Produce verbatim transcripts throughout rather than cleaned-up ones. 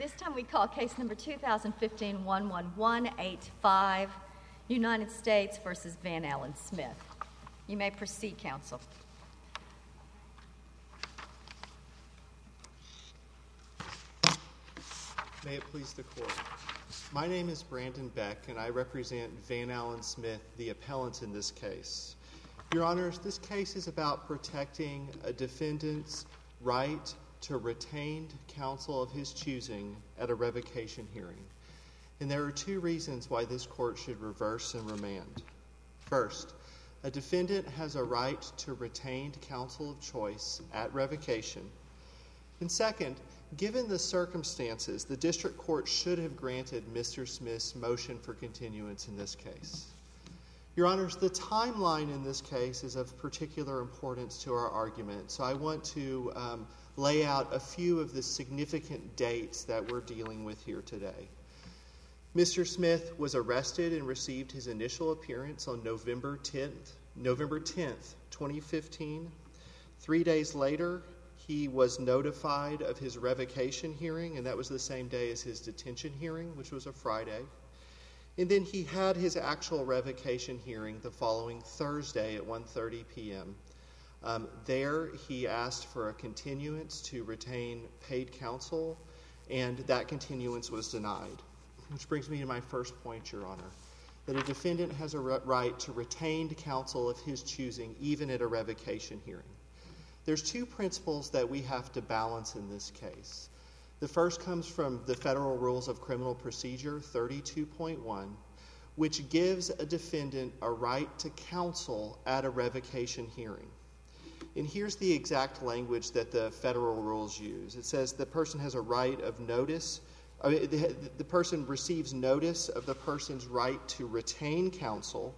This time we call case number two thousand fifteen dash one one one eight five, United States versus Van Allen Smith. You may proceed, counsel. May it please the Court. My name is Brandon Beck, and I represent Van Allen Smith, the appellant in this case. Your Honors, this case is about protecting a defendant's right to retained counsel of his choosing at a revocation hearing. And there are two reasons why this Court should reverse and remand. First, a defendant has a right to retained counsel of choice at revocation. And second, given the circumstances, the District Court should have granted Mister Smith's motion for continuance in this case. Your Honors, the timeline in this case is of particular importance to our argument, so I want to um, lay out a few of the significant dates that we're dealing with here today. Mister Smith was arrested and received his initial appearance on November tenth, November tenth, twenty fifteen. Three days later, he was notified of his revocation hearing, and that was the same day as his detention hearing, which was a Friday. And then he had his actual revocation hearing the following Thursday at one thirty p.m. Um, there, he asked for a continuance to retain paid counsel, and that continuance was denied. Which brings me to my first point, Your Honor, that a defendant has a right to retained counsel of his choosing, even at a revocation hearing. There's two principles that we have to balance in this case. The first comes from the Federal Rules of Criminal Procedure thirty-two point one, which gives a defendant a right to counsel at a revocation hearing. And here's the exact language that the federal rules use. It says the person has a right of notice, I mean, the, the person receives notice of the person's right to retain counsel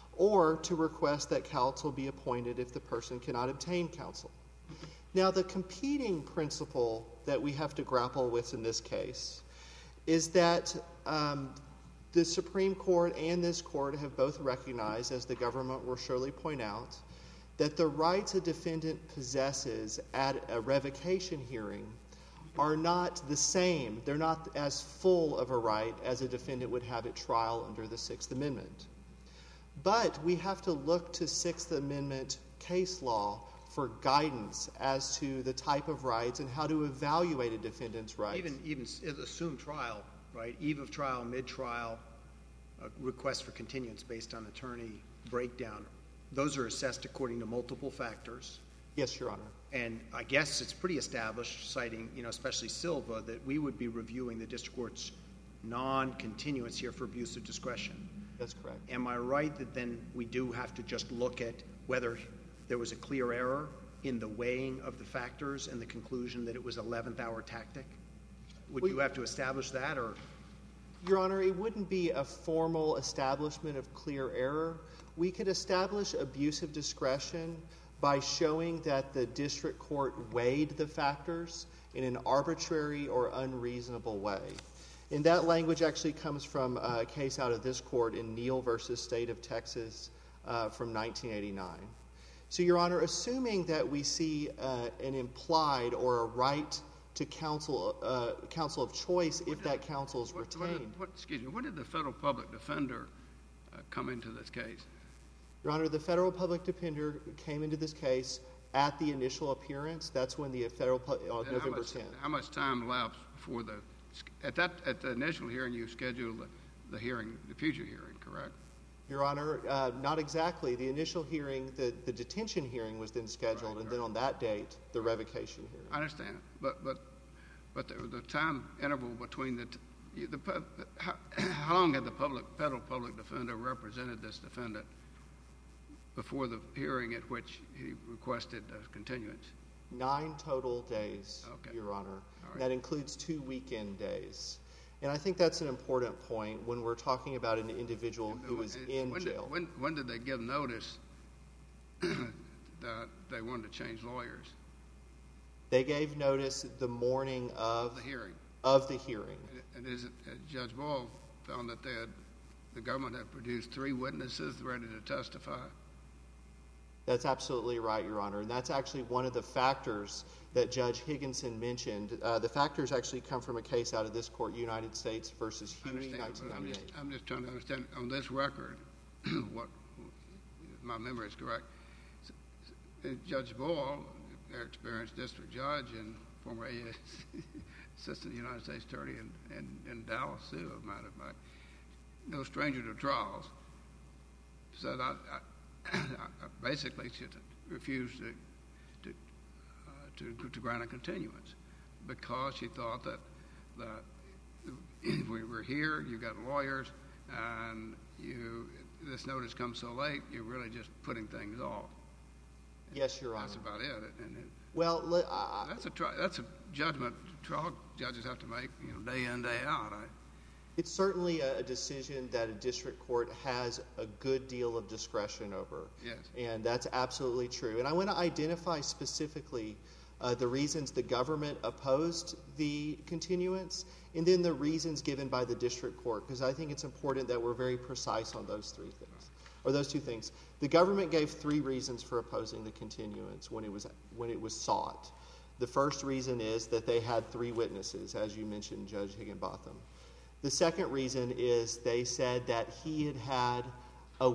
or to request that counsel be appointed if the person cannot obtain counsel. Now, the competing principle that we have to grapple with in this case is that um, the Supreme Court and this Court have both recognized, as the government will surely point out, that the rights a defendant possesses at a revocation hearing are not the same. They're not as full of a right as a defendant would have at trial under the Sixth Amendment. But we have to look to Sixth Amendment case law for guidance as to the type of rights and how to evaluate a defendant's rights. Even even assume trial, right? Eve of trial, mid-trial, a request for continuance based on attorney breakdown. Those are assessed according to multiple factors. Yes, Your Honor. And I guess it's pretty established, citing, you know, especially Silva, that we would be reviewing the district court's non-continuance here for abuse of discretion. That's correct. Am I right that then we do have to just look at whether there was a clear error in the weighing of the factors and the conclusion that it was eleventh hour tactic? Would well, you have to establish that, or? Your Honor, it wouldn't be a formal establishment of clear error. We could establish abuse of discretion by showing that the district court weighed the factors in an arbitrary or unreasonable way. And that language actually comes from a case out of this court in Neal versus State of Texas uh, from nineteen eighty-nine. So, Your Honor, assuming that we see uh, an implied or a right to counsel uh, counsel of choice if that counsel is retained. What, what, what, excuse me, when did the federal public defender uh, come into this case? Your Honor, the federal public defender came into this case at the initial appearance. That's when the federal uh, November tenth. How much time elapsed before the at that at the initial hearing you scheduled the, the hearing, the future hearing, correct? Your Honor, uh, not exactly. The initial hearing, the, the detention hearing was then scheduled, right, and right. then on that date, the revocation hearing. I understand, but but but the, the time interval between the, t- the how, how long had the public federal public defender represented this defendant before the hearing at which he requested a continuance? Nine total days, okay. Your Honor. Right. That includes two weekend days. And I think that's an important point when we're talking about an individual who is in when jail. Did, when, when did they give notice that they wanted to change lawyers? They gave notice the morning of the hearing. Of the hearing. And is it, uh, Judge Ball found that they had, the government had produced three witnesses ready to testify? That's absolutely right, Your Honor. And that's actually one of the factors that Judge Higginson mentioned. Uh, the factors actually come from a case out of this court, United States versus Huey, nineteen I'm ninety-eight. just, I'm just trying to understand, on this record, what, if my memory is correct, Judge Boyle, their experienced district judge and former A S Assistant United States Attorney in, in, in Dallas, too, as a matter of fact, no stranger to trials, said I, I, I basically should refuse to to, uh, to to grant a continuance because she thought that that we were here, you got lawyers, and you this notice comes so late, you're really just putting things off. Yes, Your Honor. That's about it. And it, Well, le- I, that's a tri- that's a judgment trial judges have to make, you know, day in, day out. I, it's certainly a, a decision that a district court has a good deal of discretion over. Yes. And that's absolutely true. And I want to identify specifically uh, the reasons the government opposed the continuance and then the reasons given by the district court, because I think it's important that we're very precise on those three things, or those two things. The government gave three reasons for opposing the continuance when it was when it was sought. The first reason is that they had three witnesses, as you mentioned, Judge Higginbotham. The second reason is they said that he had had a,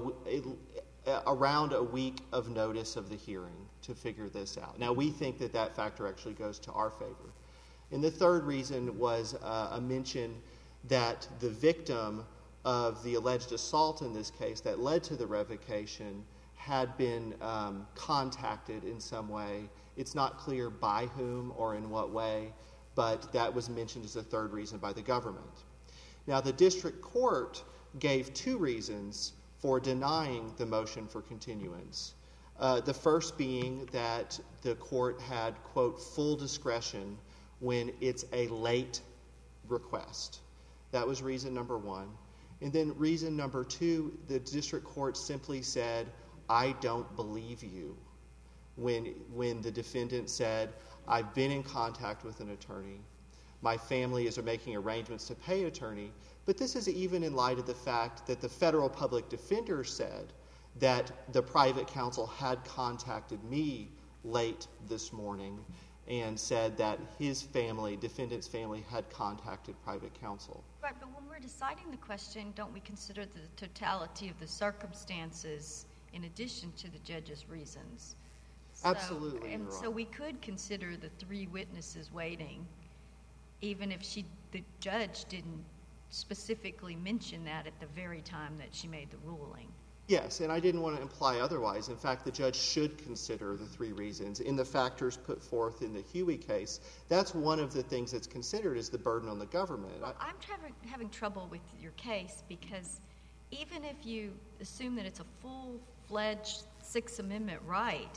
a, around a week of notice of the hearing to figure this out. Now, we think that that factor actually goes to our favor. And the third reason was uh, a mention that the victim of the alleged assault in this case that led to the revocation had been um, contacted in some way. It's not clear by whom or in what way, but that was mentioned as a third reason by the government. Now, the district court gave two reasons for denying the motion for continuance. Uh, the first being that the court had, quote, full discretion when it's a late request. That was reason number one. And then reason number two, the district court simply said, I don't believe you, when, when the defendant said, I've been in contact with an attorney. My family is making arrangements to pay an attorney. But this is even in light of the fact that the federal public defender said that the private counsel had contacted me late this morning and said that his family, defendant's family, had contacted private counsel. Right, but when we're deciding the question, don't we consider the totality of the circumstances in addition to the judge's reasons? So, Absolutely, and Your so Honor. we could consider the three witnesses waiting, even if she, the judge didn't specifically mention that at the very time that she made the ruling. Yes, and I didn't want to imply otherwise. In fact, the judge should consider the three reasons. In the factors put forth in the Huey case, that's one of the things that's considered is the burden on the government. Well, I'm having, having trouble with your case because even if you assume that it's a full-fledged Sixth Amendment right,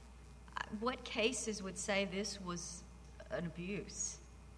what cases would say this was an abuse?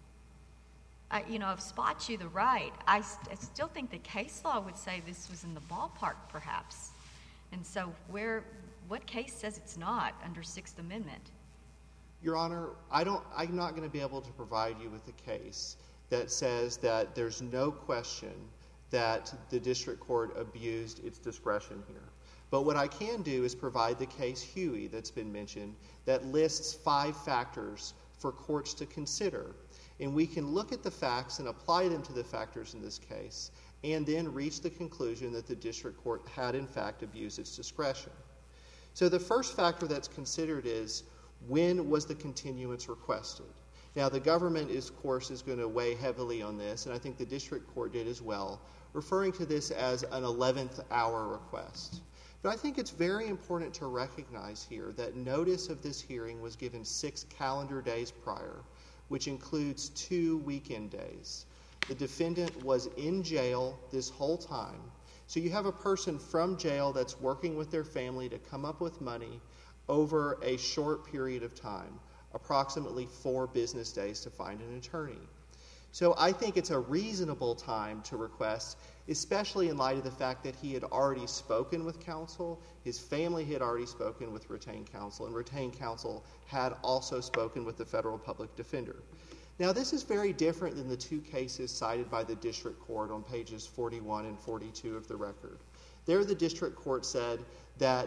I, you know, if spots you the right, I, st- I still think the case law would say this was in the ballpark, perhaps. And so, where, what case says it's not under Sixth Amendment? Your Honor, I don't. I'm not going to be able to provide you with a case that says that there's no question that the district court abused its discretion here. But what I can do is provide the case Huey that's been mentioned that lists five factors for courts to consider. And we can look at the facts and apply them to the factors in this case and then reach the conclusion that the district court had, in fact, abused its discretion. So the first factor that's considered is when was the continuance requested? Now, the government, is, of course, is going to weigh heavily on this, and I think the district court did as well, referring to this as an eleventh hour request. But I think it's very important to recognize here that notice of this hearing was given six calendar days prior, which includes two weekend days. The defendant was in jail this whole time. So you have a person from jail that's working with their family to come up with money over a short period of time, approximately four business days to find an attorney. So I think it's a reasonable time to request, especially in light of the fact that he had already spoken with counsel, his family had already spoken with retained counsel, and retained counsel had also spoken with the federal public defender. Now, this is very different than the two cases cited by the district court on pages forty-one and forty-two of the record. There, the district court said that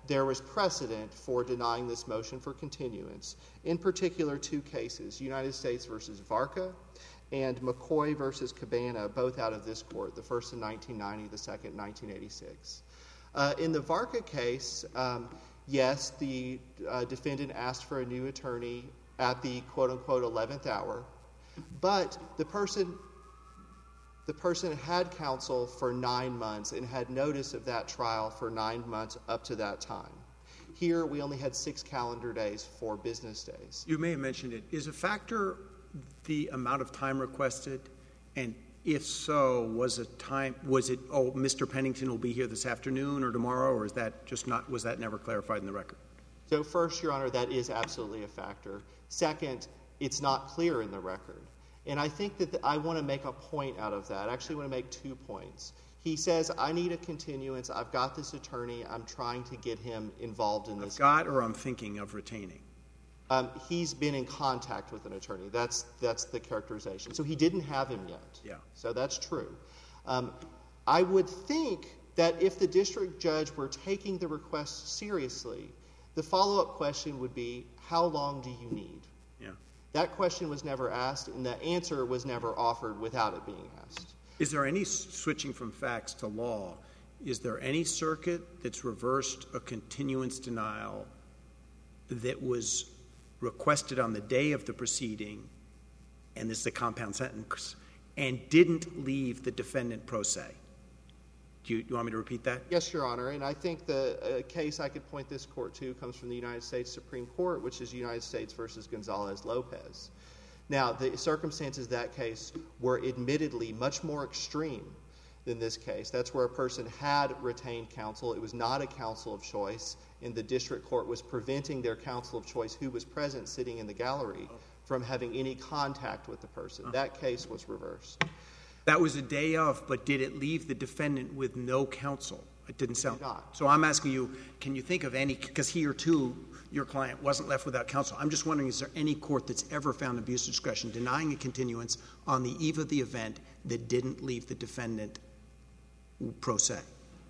there was precedent for denying this motion for continuance, in particular two cases, United States versus Varka and McCoy versus Cabana, both out of this court, the first in nineteen ninety, the second in nineteen eighty-six. Uh, in the Varka case, um, yes, the uh, defendant asked for a new attorney at the quote-unquote eleventh hour, but the person the person had counsel for nine months and had notice of that trial for nine months up to that time. Here, we only had six calendar days, four business days. You may have mentioned it. Is a factor the amount of time requested? And if so, was it time, was it, oh, Mister Pennington will be here this afternoon or tomorrow, or is that just not, was that never clarified in the record? So first, Your Honor, that is absolutely a factor. Second, it's not clear in the record. And I think that the, I want to make a point out of that. I actually want to make two points. He says, I need a continuance. I've got this attorney. I'm trying to get him involved in this. I've got or I'm thinking of retaining? Um, he's been in contact with an attorney. That's that's the characterization. So he didn't have him yet. Yeah. So that's true. Um, I would think that if the district judge were taking the request seriously, the follow-up question would be, how long do you need? Yeah. That question was never asked, and the answer was never offered without it being asked. Is there any, switching from facts to law, is there any circuit that's reversed a continuance denial that was requested on the day of the proceeding, and this is a compound sentence, and didn't leave the defendant pro se? Do you, do you want me to repeat that? Yes, Your Honor, and I think the uh, case I could point this court to comes from the United States Supreme Court, which is United States versus Gonzalez-Lopez. Now, the circumstances of that case were admittedly much more extreme than this case. That's where a person had retained counsel. It was not a counsel of choice, and the district court was preventing their counsel of choice, who was present sitting in the gallery, from having any contact with the person. That case was reversed. That was a day of, but did it leave the defendant with no counsel? It didn't sound. It did not. So I'm asking you, can you think of any, because here too, your client wasn't left without counsel. I'm just wondering, is there any court that's ever found abuse of discretion denying a continuance on the eve of the event that didn't leave the defendant pro se?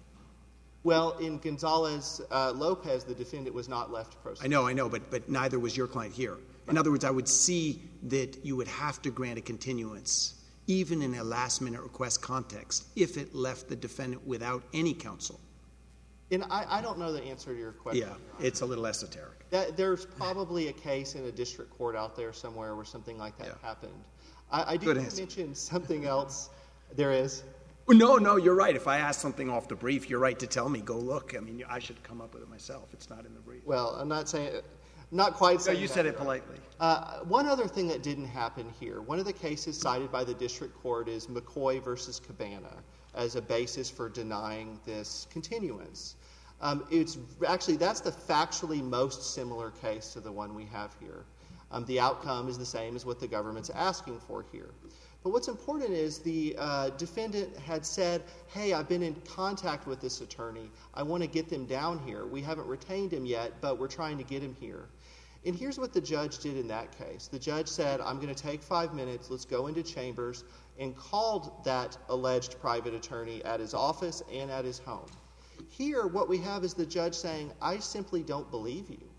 Well, in Gonzalez-Lopez, the defendant was not left pro se. I know, I know, but, but neither was your client here. In other words, I would see that you would have to grant a continuance, even in a last-minute request context, if it left the defendant without any counsel. And I, I don't know the answer to your question. Yeah, it's a little esoteric. That, there's probably a case in a district court out there somewhere where something like that Yeah. happened. I, I do Good want to answer. mention something else. There is. No, no, you're right. If I ask something off the brief, you're right to tell me, go look. I mean, I should come up with it myself. It's not in the brief. Well, I'm not saying, not quite No, saying you that. said it politely. Uh, one other thing that didn't happen here, one of the cases cited by the district court is McCoy versus Cabana as a basis for denying this continuance. Um, it's actually, that's the factually most similar case to the one we have here. Um, the outcome is the same as what the government's asking for here. But what's important is the uh, defendant had said, hey, I've been in contact with this attorney. I want to get them down here. We haven't retained him yet, but we're trying to get him here. And here's what the judge did in that case. The judge said, I'm going to take five minutes. Let's go into chambers, and called that alleged private attorney at his office and at his home. Here, what we have is the judge saying, I simply don't believe you,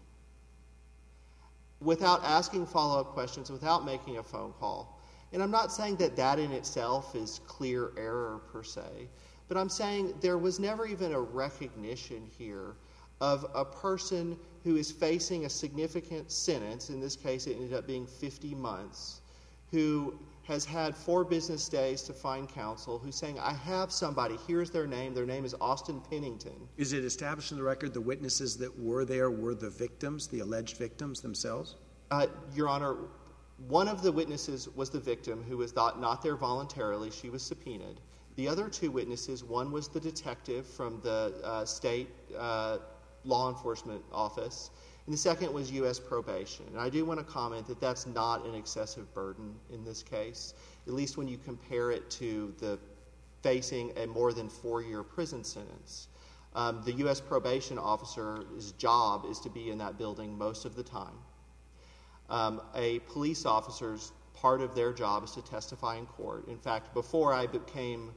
without asking follow-up questions, without making a phone call. And I'm not saying that that in itself is clear error per se, but I'm saying there was never even a recognition here of a person who is facing a significant sentence, in this case it ended up being fifty months, who has had four business days to find counsel, who's saying, I have somebody, here's their name, their name is Austin Pennington. Is it established in the record the witnesses that were there were the victims, the alleged victims themselves? Uh, Your Honor, one of the witnesses was the victim who was not, not there voluntarily. She was subpoenaed. The other two witnesses, one was the detective from the uh, state uh, law enforcement office, and the second was U S probation. And I do want to comment that that's not an excessive burden in this case, at least when you compare it to the facing a more than four-year prison sentence. Um, the U S probation officer's job is to be in that building most of the time. Um, a police officer's part of their job is to testify in court. In fact, before I became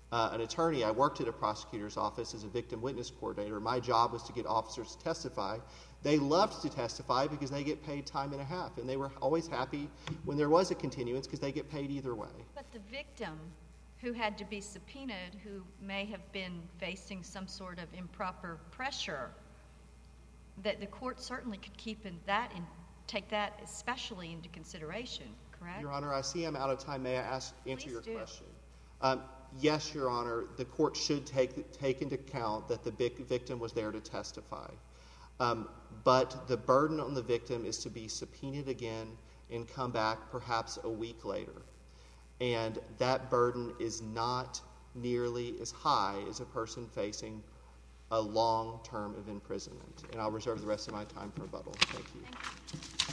uh, an attorney. I worked at a prosecutor's office as a victim witness coordinator. My job was to get officers to testify. They loved to testify because they get paid time and a half, and they were always happy when there was a continuance because they get paid either way. But the victim who had to be subpoenaed, who may have been facing some sort of improper pressure, that the court certainly could keep in that and take that especially into consideration, correct? Your Honor, I see I'm out of time. May I ask answer Please your do. question? Um, yes, Your Honor, the court should take take into account that the vic- victim was there to testify. Um, but the burden on the victim is to be subpoenaed again and come back perhaps a week later. And that burden is not nearly as high as a person facing a long term of imprisonment. And I'll reserve the rest of my time for rebuttal. Thank you. Thank you.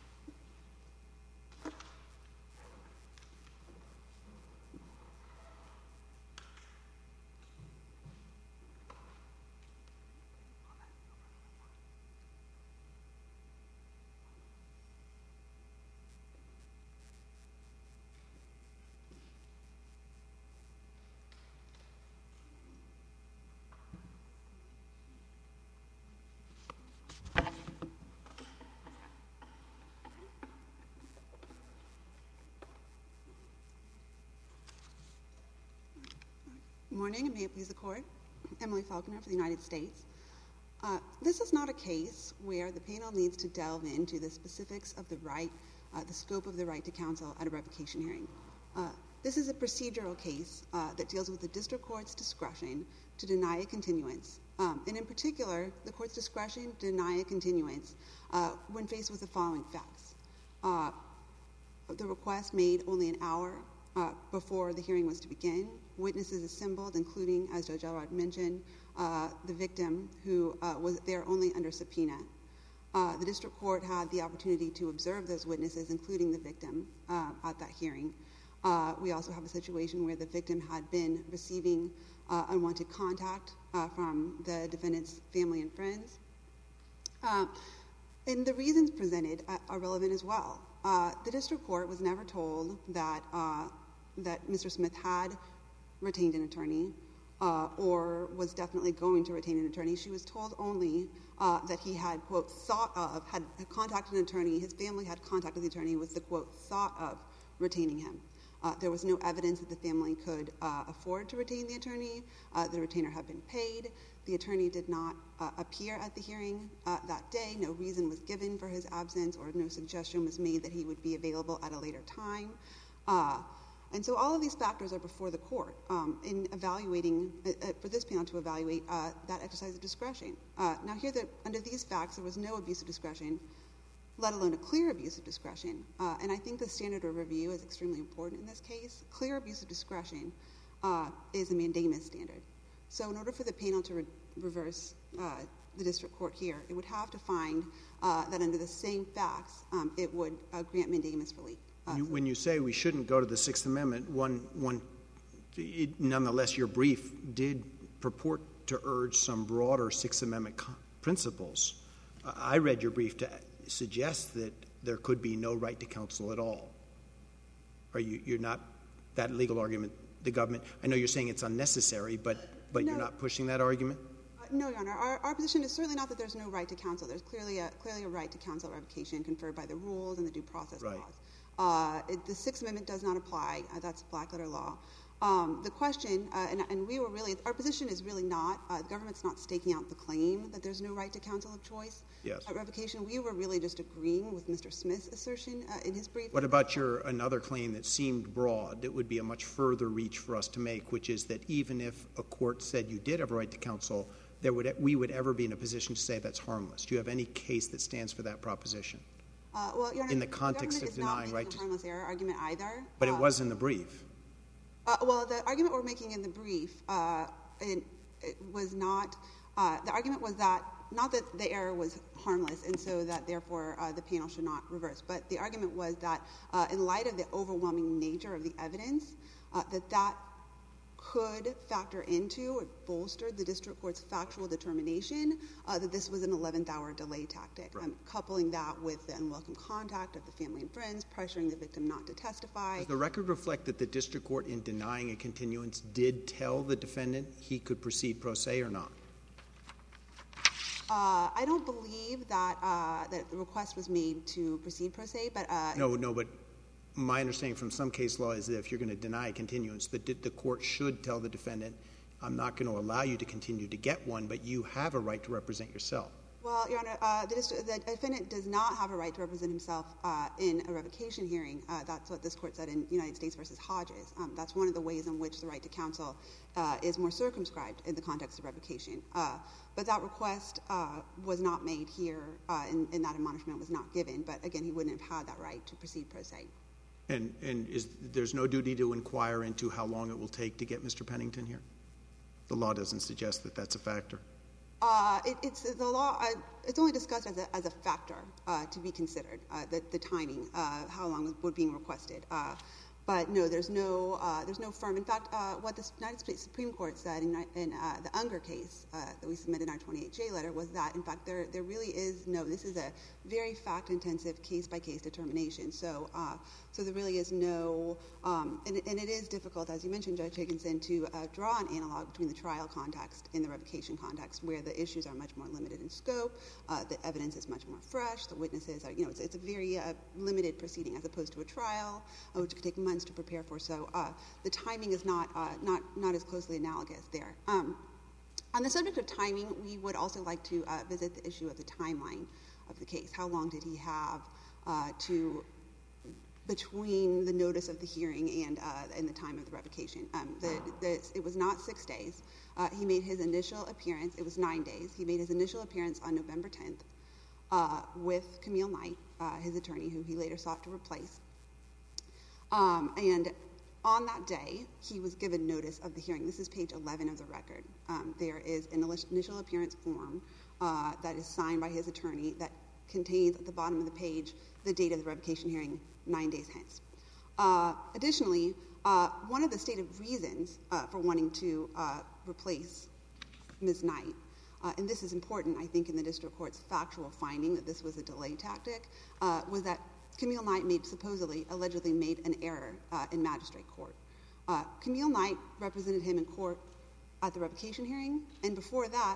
Good morning, and may it please the Court. Emily Falconer for the United States. Uh, this is not a case where the panel needs to delve into the specifics of the right, uh, the scope of the right to counsel at a revocation hearing. Uh, this is a procedural case uh, that deals with the district court's discretion to deny a continuance, um, and in particular, the court's discretion to deny a continuance uh, when faced with the following facts. Uh, the request made only an hour uh, before the hearing was to begin. Witnesses assembled, including, as Judge Elrod mentioned, uh, the victim who uh, was there only under subpoena. Uh, the district court had the opportunity to observe those witnesses, including the victim, uh, at that hearing. Uh, we also have a situation where the victim had been receiving uh, unwanted contact uh, from the defendant's family and friends. Uh, and the reasons presented uh, are relevant as well. Uh, the district court was never told that uh, that Mister Smith had retained an attorney uh, or was definitely going to retain an attorney. She was told only uh, that he had, quote, thought of, had contacted an attorney, his family had contacted the attorney with the, quote, thought of retaining him. Uh, there was no evidence that the family could uh, afford to retain the attorney. Uh, the retainer had been paid. The attorney did not uh, appear at the hearing uh, that day. No reason was given for his absence, or no suggestion was made that he would be available at a later time. Uh, and so all of these factors are before the court um, in evaluating, uh, uh, for this panel to evaluate uh, that exercise of discretion. Uh, now here, that under these facts, there was no abuse of discretion, let alone a clear abuse of discretion. Uh, and I think the standard of review is extremely important in this case. Clear abuse of discretion uh, is a mandamus standard. So in order for the panel to re- reverse uh, the district court here, it would have to find uh, that under the same facts, um, it would uh, grant mandamus relief. Uh, You, when you say we shouldn't go to the Sixth Amendment, one, one, it, nonetheless, your brief did purport to urge some broader Sixth Amendment co- principles. Uh, I read your brief to suggest that there could be no right to counsel at all. Are you, you're not, that legal argument, the government, I know you're saying it's unnecessary, but, but No. you're not pushing that argument? Uh, no, Your Honor. Our, our position is certainly not that there's no right to counsel. There's clearly a, clearly a right to counsel revocation conferred by the rules and the due process Right. clause. Uh, it, the Sixth Amendment does not apply. Uh, that's black letter law. Um, the question, uh, and, and we were really, our position is really not, uh, the government's not staking out the claim that there's no right to counsel of choice. Yes. At revocation, we were really just agreeing with Mister Smith's assertion uh, in his brief. What about your another claim that seemed broad, that would be a much further reach for us to make, which is that even if a court said you did have a right to counsel, there would we would ever be in a position to say that's harmless? Do you have any case that stands for that proposition? Uh, well, Your Honor, in the context government of is not denying right making to- a harmless error argument either. But it Uh, was in the brief. Uh, well, the argument we're making in the brief uh, it, it was not, uh, the argument was that, not that the error was harmless and so that therefore uh, the panel should not reverse, but the argument was that uh, in light of the overwhelming nature of the evidence, uh, that that could factor into or bolster the district court's factual determination uh, that this was an eleventh hour delay tactic. Right. Um, coupling that with the unwelcome contact of the family and friends, pressuring the victim not to testify. Does the record reflect that the district court, in denying a continuance, did tell the defendant he could proceed pro se or not? Uh, I don't believe that uh, that the request was made to proceed pro se, but uh, No, no, but my understanding from some case law is that if you're going to deny a continuance, the, the court should tell the defendant, I'm not going to allow you to continue to get one, but you have a right to represent yourself. Well, Your Honor, uh, the, district, the defendant does not have a right to represent himself uh, in a revocation hearing. Uh, that's what this court said in United States versus Hodges. Um, that's one of the ways in which the right to counsel uh, is more circumscribed in the context of revocation. Uh, but that request uh, was not made here, uh, and, and that admonishment was not given. But again, he wouldn't have had that right to proceed pro se. And, and is, there's no duty to inquire into how long it will take to get Mister Pennington here? The law doesn't suggest that that's a factor. Uh, it, it's the law. Uh, it's only discussed as a, as a factor uh, to be considered. Uh, the, the timing, uh, how long was being requested. Uh, but no, there's no uh, there's no firm. In fact, uh, what the United States Supreme Court said in, in uh, the Unger case uh, that we submitted in our twenty-eight J letter was that, in fact, there there really is no. This is a very fact-intensive case-by-case determination. So uh, so there really is no. Um, and, and it is difficult, as you mentioned, Judge Higginson, to uh, draw an analog between the trial context and the revocation context, where the issues are much more limited in scope, uh, the evidence is much more fresh, the witnesses are, you know, it's, it's a very uh, limited proceeding as opposed to a trial, uh, which could take months to prepare for. So uh, the timing is not uh, not not as closely analogous there. Um, on the subject of timing, we would also like to uh, visit the issue of the timeline of the case. How long did he have uh, to between the notice of the hearing and uh, and the time of the revocation? Um, the, the, it was not six days. Uh, he made his initial appearance. It was nine days. He made his initial appearance on November tenth uh, with Camille Knight, uh, his attorney, who he later sought to replace. Um, and on that day, he was given notice of the hearing. This is page eleven of the record. Um, there is an initial appearance form uh, that is signed by his attorney that contains at the bottom of the page the date of the revocation hearing, nine days hence. Uh, additionally, uh, one of the stated reasons uh, for wanting to uh, replace Miz Knight, uh, and this is important, I think, in the district court's factual finding that this was a delay tactic, uh, was that Camille Knight made supposedly, allegedly made an error uh, in magistrate court. Uh, Camille Knight represented him in court at the revocation hearing, and before that,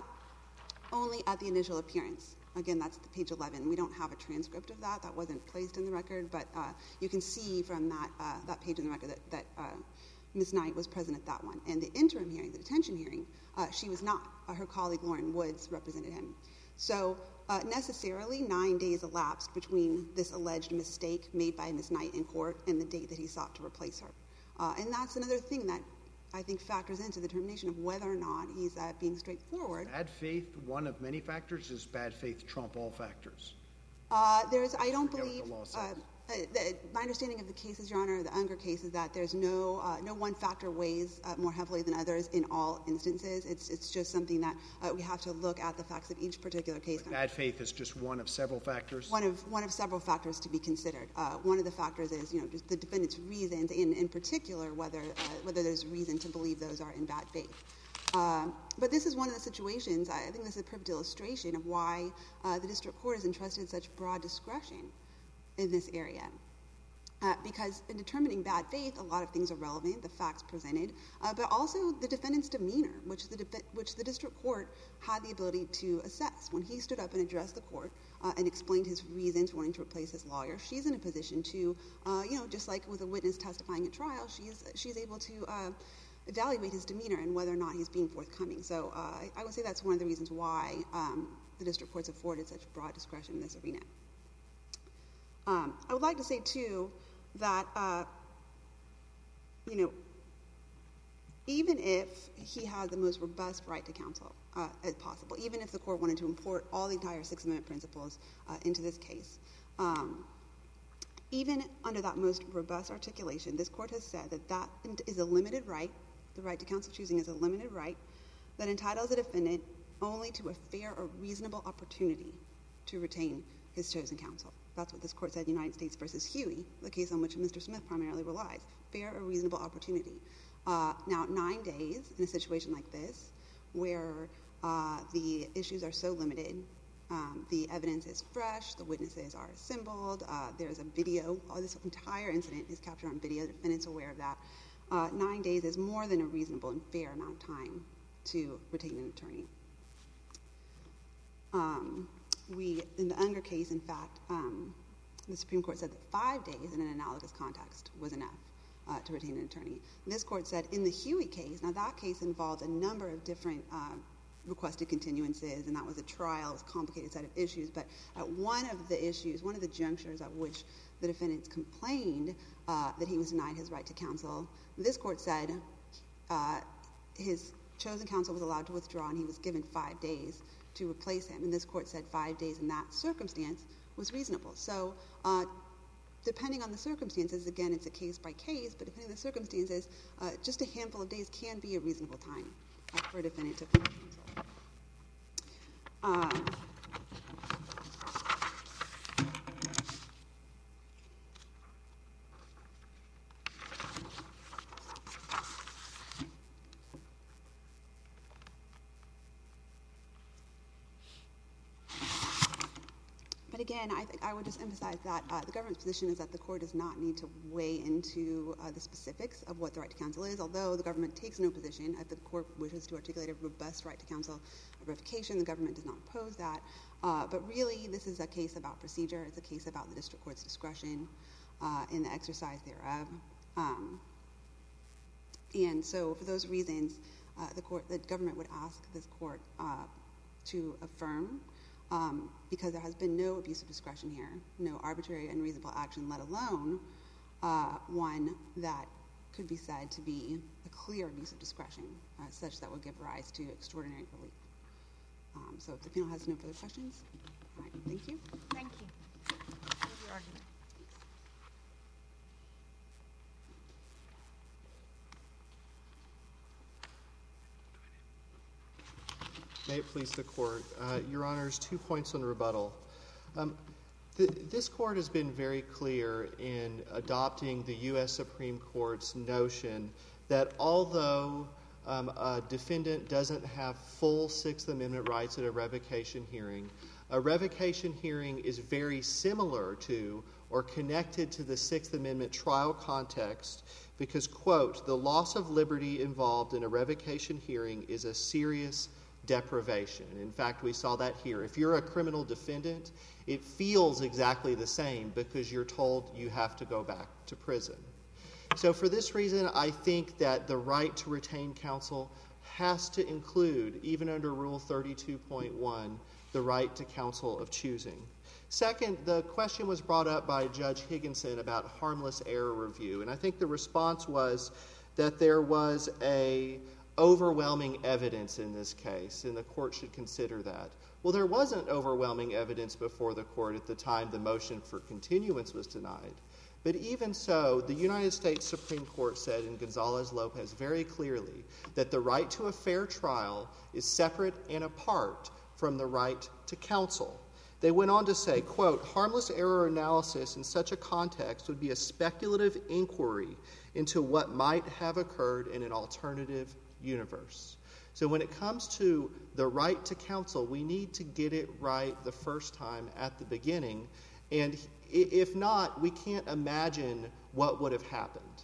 only at the initial appearance. Again, that's the page eleven. We don't have a transcript of that. That wasn't placed in the record, but uh, you can see from that uh, that page in the record that, that uh, Miz Knight was present at that one. And the interim hearing, the detention hearing, uh, she was not. Uh, her colleague Lauren Woods represented him. So uh, necessarily nine days elapsed between this alleged mistake made by Miz Knight in court and the date that he sought to replace her. Uh, and that's another thing that I think factors into the determination of whether or not he's uh, being straightforward. Bad faith, one of many factors, is bad faith trump all factors? Uh, there's, I don't Forget what believe, the law says. uh, uh, the, my understanding of the cases, Your Honor, the Unger case, is that there's no uh, no one factor weighs uh, more heavily than others in all instances. It's it's just something that uh, we have to look at the facts of each particular case. But bad faith is just one of several factors? One of one of several factors to be considered. Uh, one of the factors is, you know, just the defendant's reasons, and in particular whether uh, whether there's reason to believe those are in bad faith. Uh, but this is one of the situations, I think this is a perfect illustration of why uh, the district court has entrusted such broad discretion in this area. Uh, because in determining bad faith, a lot of things are relevant, the facts presented, uh, but also the defendant's demeanor, which the, de- which the district court had the ability to assess. When he stood up and addressed the court uh, and explained his reasons for wanting to replace his lawyer, she's in a position to, uh, you know, just like with a witness testifying at trial, she's, she's able to uh, evaluate his demeanor and whether or not he's being forthcoming. So uh, I, I would say that's one of the reasons why um, the district courts afforded such broad discretion in this arena. Um, I would like to say, too, that, uh, you know, even if he had the most robust right to counsel uh, as possible, even if the court wanted to import all the entire Sixth Amendment principles uh, into this case, um, even under that most robust articulation, this court has said that that is a limited right, the right to counsel choosing is a limited right, that entitles a defendant only to a fair or reasonable opportunity to retain his chosen counsel. That's what this court said in United States versus Huey, the case on which Mister Smith primarily relies. Fair or reasonable opportunity. Uh, now, nine days in a situation like this, where uh, the issues are so limited, um, the evidence is fresh, the witnesses are assembled, uh, there's a video, all this entire incident is captured on video, the defendant's aware of that. Uh, nine days is more than a reasonable and fair amount of time to retain an attorney. Um, we, in the Unger case, in fact, um, the Supreme Court said that five days in an analogous context was enough uh, to retain an attorney. This court said in the Huey case, now that case involved a number of different uh, requested continuances, and that was a trial, it was a complicated set of issues, but at one of the issues, one of the junctures at which the defendants complained uh, that he was denied his right to counsel, this court said uh, his chosen counsel was allowed to withdraw and he was given five days to replace him, and this court said five days in that circumstance was reasonable. So uh, depending on the circumstances, again, it's a case by case, but depending on the circumstances, uh, just a handful of days can be a reasonable time uh, for a defendant to find counsel. Um, But again, I think I would just emphasize that uh, the government's position is that the court does not need to weigh into uh, the specifics of what the right to counsel is, although the government takes no position. If the court wishes to articulate a robust right to counsel of revocation, the government does not oppose that. Uh, but really, this is a case about procedure. It's a case about the district court's discretion uh, in the exercise thereof. Um, and so for those reasons, uh, the court, the government would ask this court uh, to affirm Um, because there has been no abuse of discretion here, no arbitrary and unreasonable action, let alone uh, one that could be said to be a clear abuse of discretion, uh, such that would give rise to extraordinary relief. Um, so if the panel has no further questions, all right, thank you. Thank you. Here's your argument. May it please the court. Uh, Your Honors, two points on rebuttal. Um, th this court has been very clear in adopting the U S Supreme Court's notion that although um, a defendant doesn't have full Sixth Amendment rights at a revocation hearing, a revocation hearing is very similar to or connected to the Sixth Amendment trial context because, quote, the loss of liberty involved in a revocation hearing is a serious deprivation. In fact, we saw that here. If you're a criminal defendant, it feels exactly the same because you're told you have to go back to prison. So for this reason, I think that the right to retain counsel has to include, even under Rule thirty-two point one, the right to counsel of choosing. Second, the question was brought up by Judge Higginson about harmless error review, and I think the response was that there was a overwhelming evidence in this case, and the court should consider that. Well, there wasn't overwhelming evidence before the court at the time the motion for continuance was denied. But even so, the United States Supreme Court said in Gonzalez-Lopez very clearly that the right to a fair trial is separate and apart from the right to counsel. They went on to say, quote, harmless error analysis in such a context would be a speculative inquiry into what might have occurred in an alternative universe. So when it comes to the right to counsel, we need to get it right the first time at the beginning, and if not, we can't imagine what would have happened.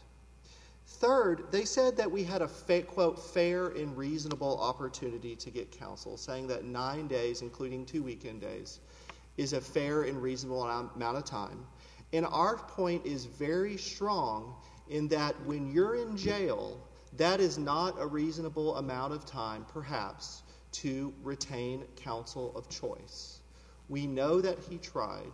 Third, they said that we had a, fa- quote, fair and reasonable opportunity to get counsel, saying that nine days, including two weekend days, is a fair and reasonable amount of time. And our point is very strong in that when you're in jail, that is not a reasonable amount of time, perhaps, to retain counsel of choice. We know that he tried.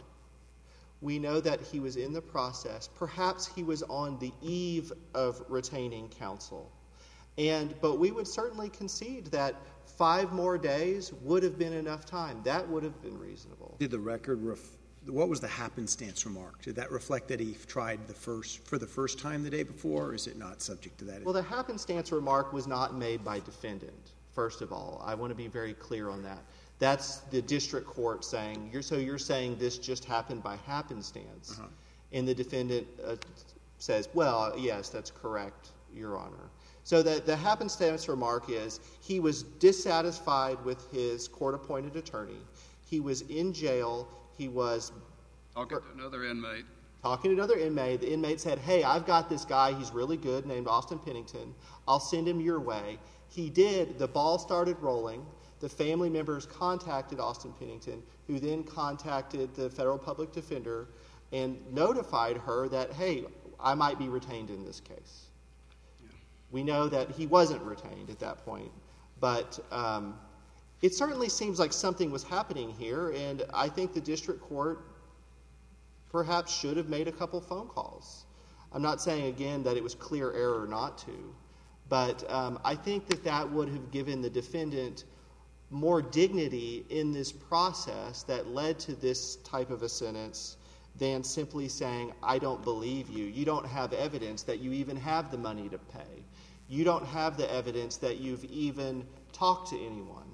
We know that he was in the process. Perhaps he was on the eve of retaining counsel. And, but we would certainly concede that five more days would have been enough time. That would have been reasonable. Did the record, ref- what was the happenstance remark? Did that reflect that he tried the first for the first time the day before, or is it not subject to that? Well, the happenstance remark was not made by defendant, first of all. I want to be very clear on that. That's the district court saying, you're, so you're saying this just happened by happenstance. Uh-huh. And the defendant uh, says, well, yes, that's correct. Your Honor. So the, the happenstance remark is he was dissatisfied with his court-appointed attorney. He was in jail. He was Talking to another inmate. Talking to another inmate. The inmate said, hey, I've got this guy. He's really good, named Austin Pennington. I'll send him your way. He did. The ball started rolling. The family members contacted Austin Pennington, who then contacted the federal public defender and notified her that, hey, I might be retained in this case. Yeah. We know that he wasn't retained at that point, but um, it certainly seems like something was happening here, and I think the district court perhaps should have made a couple phone calls. I'm not saying, again, that it was clear error not to, but um, I think that that would have given the defendant more dignity in this process that led to this type of a sentence than simply saying, I don't believe you. You don't have evidence that you even have the money to pay. You don't have the evidence that you've even talked to anyone.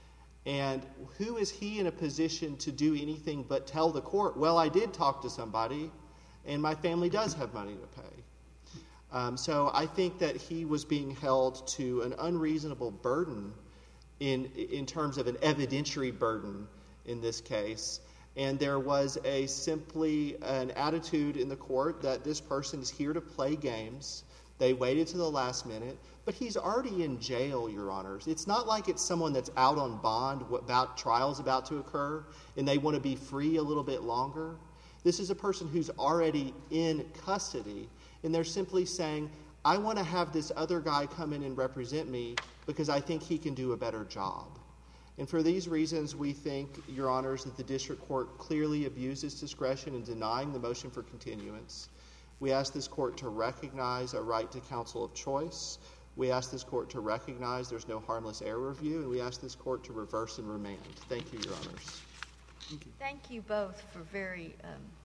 And who is he in a position to do anything but tell the court, well, I did talk to somebody, and my family does have money to pay. Um, so I think that he was being held to an unreasonable burden in in terms of an evidentiary burden in this case. And there was a simply an attitude in the court that this person is here to play games. They waited to the last minute, but he's already in jail, Your Honors. It's not like it's someone that's out on bond, about trials about to occur, and they want to be free a little bit longer. This is a person who's already in custody, and they're simply saying, I want to have this other guy come in and represent me because I think he can do a better job. And for these reasons, we think, Your Honors, that the district court clearly abused its discretion in denying the motion for continuance. We ask this court to recognize a right to counsel of choice. We ask this court to recognize there's no harmless error review, and we ask this court to reverse and remand. Thank you, Your Honors. Thank you both for very um,